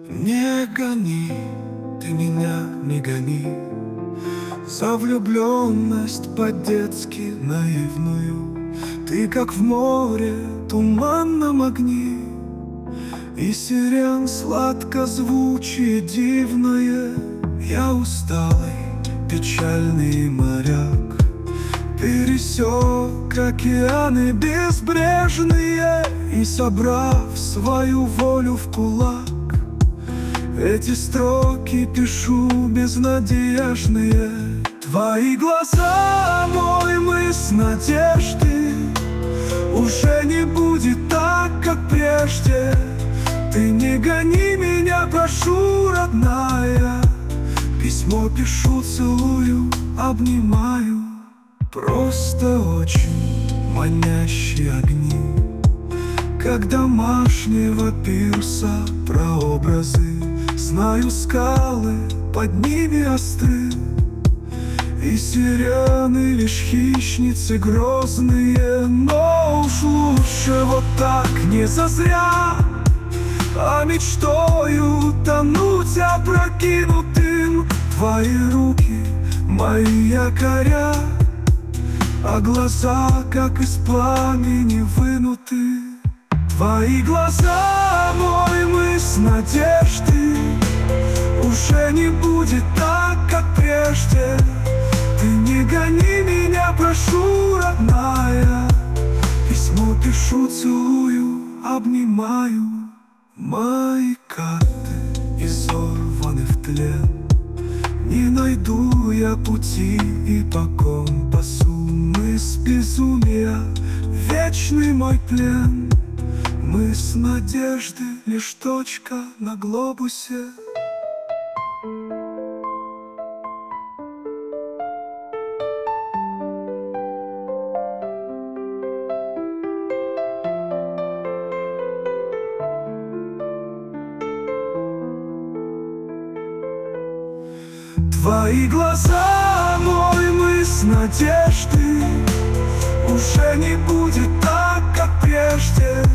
Не гони, ты меня не гони за влюбленность по-детски наивную. Ты как в море туманном огни, и сирен сладкозвучие дивное. Я усталый, печальный моряк, пересек океаны безбрежные, и, собрав свою волю в кулак, эти строки пишу безнадежные. Твои глаза, мой мыс надежды, уже не будет так, как прежде. Ты не гони меня, прошу, родная. Письмо пишу, целую, обнимаю. Просто очень манящие огни, как домашнего пирса прообразы. Знаю, скалы под ними остры, и сирены лишь хищницы грозные. Но уж лучше вот так не зазря, а мечтою тонуть опрокинутым. Твои руки, мои якоря, а глаза, как из пламени вынуты. Твои глаза, мой мыс надежды, уже не будет так, как прежде. Ты не гони меня, прошу, родная. Письмо пишу, целую, обнимаю. Мои карты изорваны в тлен, не найду я пути и по компасу. Мыс безумия, вечный мой плен. Мыс надежды, лишь точка на глобусе. Твои глаза, мой мыс надежды, уже не будет так, как прежде.